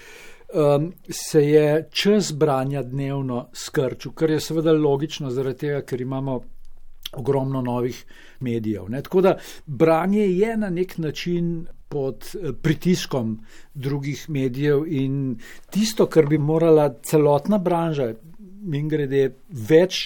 [SPEAKER 2] se je čas branja dnevno skrčil, kar je seveda logično zaradi tega, ker imamo ogromno novih medijev. Ne? Tako da branje je na nek način pod pritiskom drugih medijev in tisto, kar bi morala celotna branža, mimogrede, več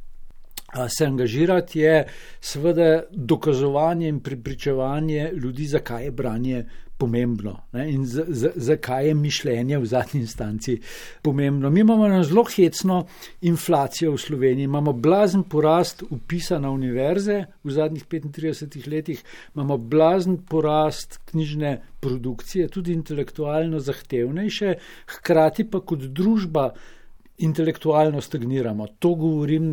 [SPEAKER 2] se angažirati, je seveda dokazovanje in prepričevanje ljudi, zakaj je branje pomembno, ne? In zakaj je mišljenje v zadnji instanci pomembno. Mi imamo eno zelo hecno inflacijo v Sloveniji, imamo blazen porast vpisa na univerze v zadnjih 35 letih, imamo blazen porast knjižne produkcije, tudi intelektualno zahtevnejše, hkrati pa kot družba intelektualno stagniramo. To govorim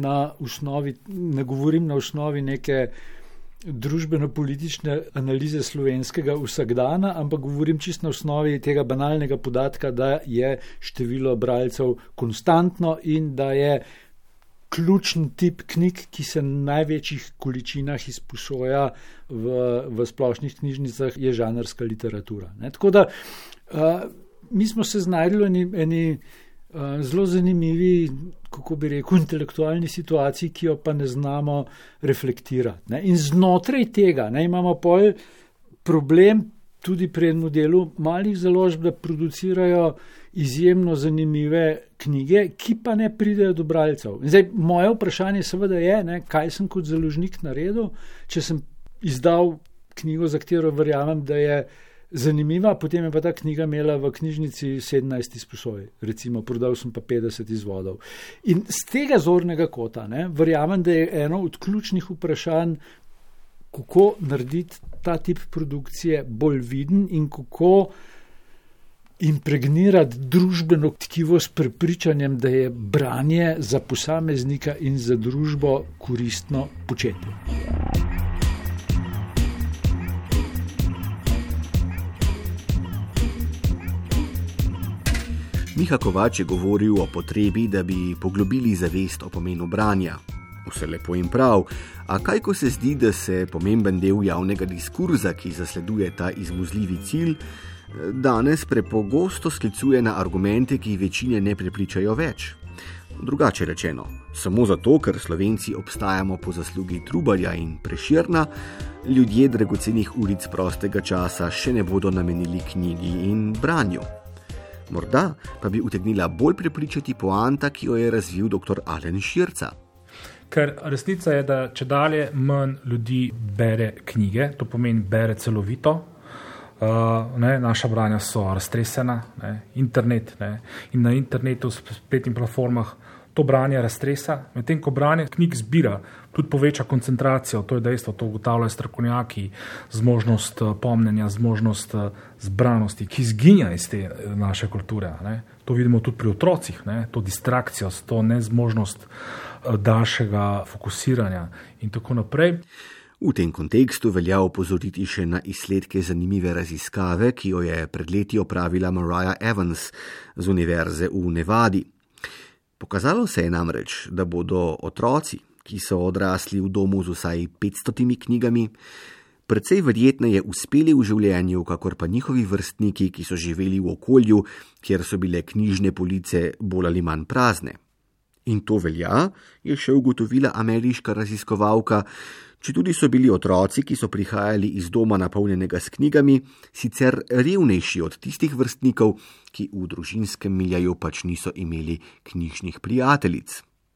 [SPEAKER 2] ne govorim na osnovi neke družbeno-politične analize slovenskega vsakdana, ampak govorim čisto na osnovi tega banalnega podatka, da je število bralcev konstantno in da je ključen tip knjig, ki se v največjih količinah izposoja v splošnih knjižnicah, je žanrska literatura. Ne? Tako da mi smo se znašli v eni zelo zanimivi, kako bi rekel, intelektualni situaciji, ki jo pa ne znamo reflektirati. Ne? In znotraj tega imamo pol problem tudi pri enem delu malih založb, da producirajo izjemno zanimive knjige, ki pa ne pridejo do bralcev. In zdaj, moje vprašanje seveda je, kaj sem kot založnik naredil, če sem izdal knjigo, za katero verjamem, da je zanimiva, potem je pa ta knjiga imela v knjižnici 17 izposoj, recimo prodal sem pa 50 izvodov. In z tega zornega kota, verjamem, da je eno od ključnih vprašanj, kako narediti ta tip produkcije bolj viden in kako impregnirati družbeno tkivo s prepričanjem, da je branje za posameznika in za družbo koristno početje.
[SPEAKER 1] Miha Kovač je govoril o potrebi, da bi poglobili zavest o pomenu branja. Vse lepo in prav, a kaj ko se zdi, da se pomemben del javnega diskurza, ki zasleduje ta izmuzljivi cilj, danes prepogosto sklicuje na argumente, ki večine ne prepričajo več. Drugače rečeno, samo zato, ker Slovenci obstajamo po zaslugi Trubarja in Prešerna, ljudje dragocenih uric prostega časa še ne bodo namenili knjigi in branju. Morda pa bi utegnila bolj prepričati poanta, ki jo je razvil dr. Alen Širca.
[SPEAKER 5] Ker resnica je, da čedalje manj ljudi bere knjige, to pomeni bere celovito. Naša branja so raztresena, internet in na internetu, spletnih platformah to branje raztresa, medtem ko branje knjig zbira, tudi poveča koncentracijo, to je dejstvo, to ugotavljajo strokovnjaki, zmožnost pomnenja, zmožnost zbranosti, ki izginja iz te naše kulture. To vidimo tudi pri otrocih, to distrakcijo, to nezmožnost daljšega fokusiranja in tako naprej.
[SPEAKER 1] V tem kontekstu velja opozoriti še na izsledke zanimive raziskave, ki jo je pred leti opravila Mariah Evans z Univerze v Nevadi. Pokazalo se je namreč, da bodo otroci, ki so odrasli v domu z vsaj 500 knjigami, precej verjetneje uspeli v življenju, kakor pa njihovi vrstniki, ki so živeli v okolju, kjer so bile knjižne police bolj ali manj prazne. In to velja, je še ugotovila ameriška raziskovalka, četudi so bili otroci, ki so prihajali iz doma napolnjenega s knjigami, sicer revnejši od tistih vrstnikov, ki v družinskem miljaju pač niso imeli knjižnih prijateljic.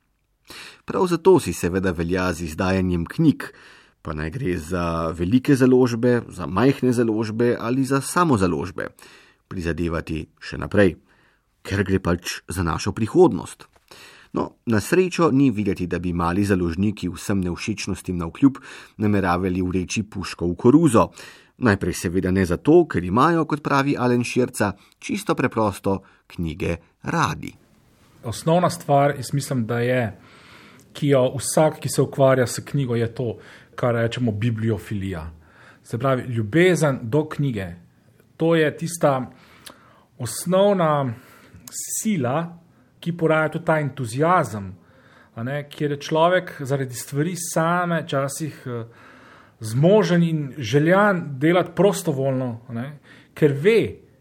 [SPEAKER 1] Prav zato si seveda velja z izdajanjem knjig, pa naj gre za velike založbe, za majhne založbe ali za samozaložbe, prizadevati še naprej, ker gre pač za našo prihodnost. No, na srečo ni videti, da bi mali založniki vsem nevšečnostim navkljub nameravali vreči puško v koruzo. Najprej seveda ne zato, ker imajo, kot pravi Alen Širca, čisto preprosto knjige radi.
[SPEAKER 5] Osnovna stvar, jaz mislim, da je, ki jo vsak, ki se ukvarja s knjigo, je to, kar rečemo bibliofilija. Se pravi, ljubezen do knjige. To je tista osnovna sila, ki poraja tudi ta entuziazem, kjer je človek zaradi stvari same časih zmožen in željan delati prostovoljno, ker ve,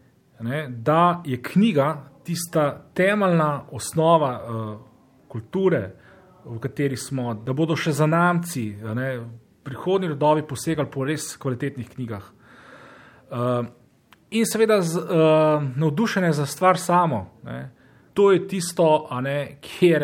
[SPEAKER 5] da je knjiga tista temeljna osnova kulture, v kateri smo, da bodo še zanamci, prihodnji rodovi posegali po res kvalitetnih knjigah. In seveda navdušenje za stvar samo. To je tisto, kjer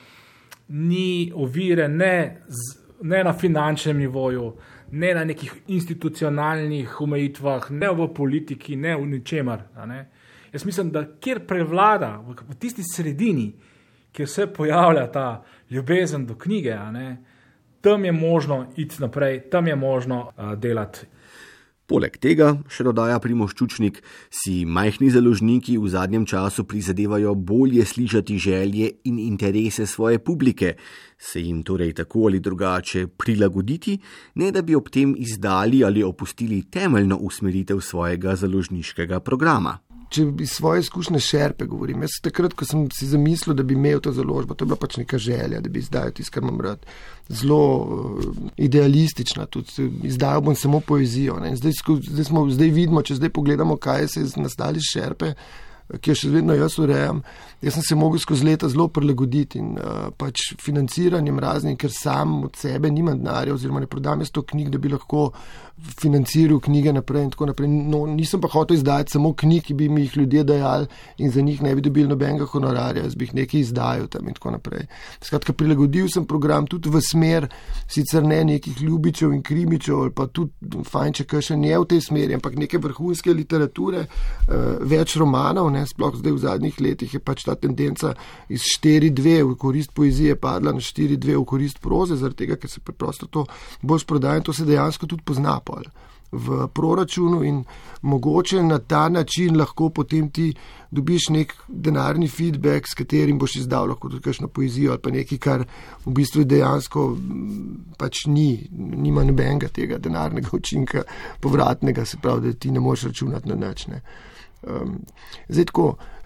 [SPEAKER 5] ni ovire ne na finančnem nivoju, ne na nekih institucionalnih omejitvah, ne v politiki, ne v ničemer. Jaz mislim, da kjer prevlada v tisti sredini, kjer se pojavlja ta ljubezen do knjige, tam je možno iti naprej, tam je možno delati.
[SPEAKER 1] Poleg tega, še dodaja Primož Čučnik, si majhni založniki v zadnjem času prizadevajo bolje slišati želje in interese svoje publike, se jim torej tako ali drugače prilagoditi, ne da bi ob tem izdali ali opustili temeljno usmeritev svojega založniškega programa.
[SPEAKER 3] Če iz svoje izkušnje šerpe govorim, jaz takrat, ko sem si zamislil, da bi imel to založbo, to je bila pač neka želja, da bi izdajal tisto, kar imam rad. Zelo idealistična, tudi izdajal bom samo poezijo. Zdaj vidimo, če zdaj pogledamo, kaj se je nastali šerpe, ki jo še vedno jaz urejam. Jaz sem se mogel skozi leta zelo prilagoditi in pač financiranjem raznim, ker sam od sebe nimam denarja oziroma ne prodam jaz to knjig, da bi lahko financiral knjige naprej in tako naprej. No, nisem pa hotel izdajati samo knjig, ki bi mi jih ljudje dajali in za njih ne bi dobili nobenega honorarja, jaz bi jih nekaj izdajal tam in tako naprej. Skratka, prilagodil sem program tudi v smer, sicer ne nekih ljubičev in krimičev, ali pa tudi fajnček še ne v tej smeri, ampak neke vrhunske literature, več romanov, sploh zdaj v zadnjih letih je pač ta tendenca iz 4:2 v korist poezije padla na 4:2 v korist proze, zaradi tega, ker se preprosto to bolj prodaja in to se dejansko tudi pozna v proračunu in mogoče na ta način lahko potem ti dobiš nek denarni feedback, s katerim boš izdal lahko tudi kakšno poezijo ali pa nekaj, kar v bistvu dejansko pač nima nobenega tega denarnega učinka povratnega, se pravi, da ti ne moreš računati na nič. Zdaj tako,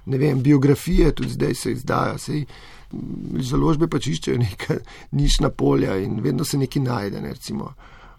[SPEAKER 3] ne vem, biografije tudi zdaj se izdaja, založbe pač iščejo neka nišna polja in vedno se nekaj najde, ne, recimo.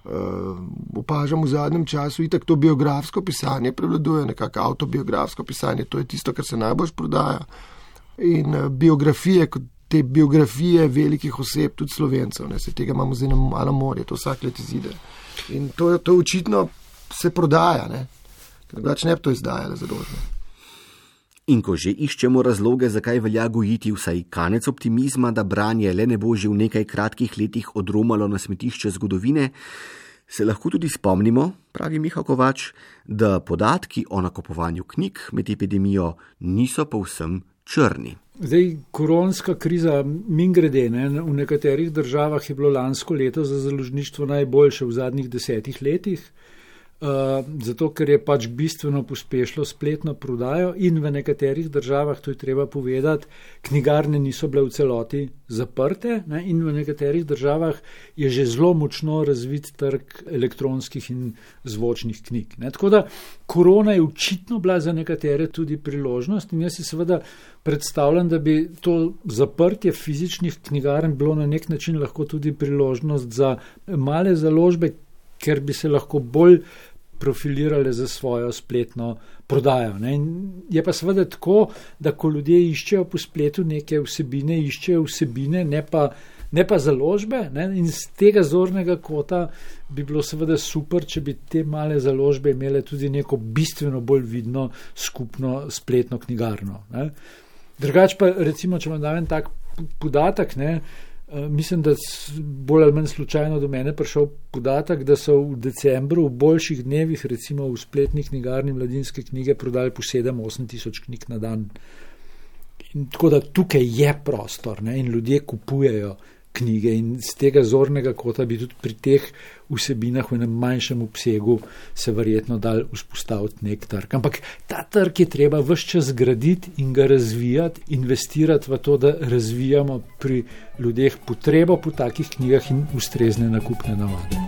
[SPEAKER 3] Opažam v zadnjem času, itak to biografsko pisanje prevladuje, nekako avtobiografsko pisanje, to je tisto, kar se najbolj prodaja. In biografije, te biografije velikih oseb, tudi Slovencev, ne, se tega imamo zdaj na malo morje, to vsak let izide. In to očitno se prodaja, ne, drugače ne bi to izdajale založbe.
[SPEAKER 1] In ko že iščemo razloge, zakaj velja gojiti vsaj kanec optimizma, da branje le ne bo že v nekaj kratkih letih odromalo na smetišče zgodovine, se lahko tudi spomnimo, pravi Miha Kovač, da podatki o nakupovanju knjig med epidemijo niso povsem črni.
[SPEAKER 2] Zdaj, koronska kriza, mimogrede, v nekaterih državah je bilo lansko leto za založništvo najboljše v zadnjih 10 letih. Zato, ker je pač bistveno pospešilo spletno prodajo in v nekaterih državah, to je treba povedati, knjigarne niso bile v celoti zaprte, ne, in v nekaterih državah je že zelo močno razvit trg elektronskih in zvočnih knjig. Ne. Tako da korona je očitno bila za nekatere tudi priložnost in jaz si seveda predstavljam, da bi to zaprtje fizičnih knjigarn bilo na nek način lahko tudi priložnost za male založbe, ker bi se lahko bolj profilirale za svojo spletno prodajo. Ne. Je pa seveda tako, da ko ljudje iščejo po spletu neke vsebine, iščejo vsebine, ne pa založbe. Ne. In z tega zornega kota bi bilo seveda super, če bi te male založbe imele tudi neko bistveno bolj vidno skupno spletno knjigarno. Ne. Drugače pa, recimo, če vam dam en tak podatek, ne, mislim, da bolj ali manj slučajno do mene prišel podatek, da so v decembru v boljših dnevih, recimo v spletni knjigarni Mladinske knjige, prodali po 7-8 tisoč knjig na dan. In tako da tukaj je prostor, ne, in ljudje kupujejo knjige in z tega zornega kota bi tudi pri teh vsebinah v enem manjšem obsegu se verjetno dal vzpostaviti nek trg. Ampak ta trg je treba ves čas graditi in ga razvijati, investirati v to, da razvijamo pri ljudeh potrebo po takih knjigah in ustrezne nakupne navade.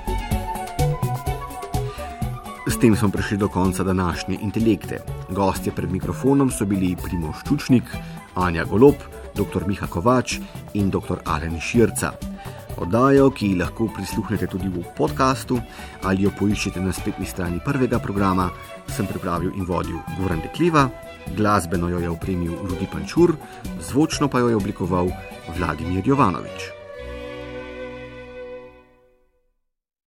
[SPEAKER 1] S tem smo prišli do konca današnje Intelekte. Gostje pred mikrofonom so bili Primož Čučnik, Anja Golob, dr. Miha Kovač in dr. Alen Širca. Oddajo, ki lahko prisluhnete tudi v podkastu ali jo poiščete na spletni strani prvega programa, sem pripravil in vodil Goran Dekliva, glasbeno jo je opremil Rudi Pančur, zvočno pa jo je oblikoval Vladimir Jovanovič.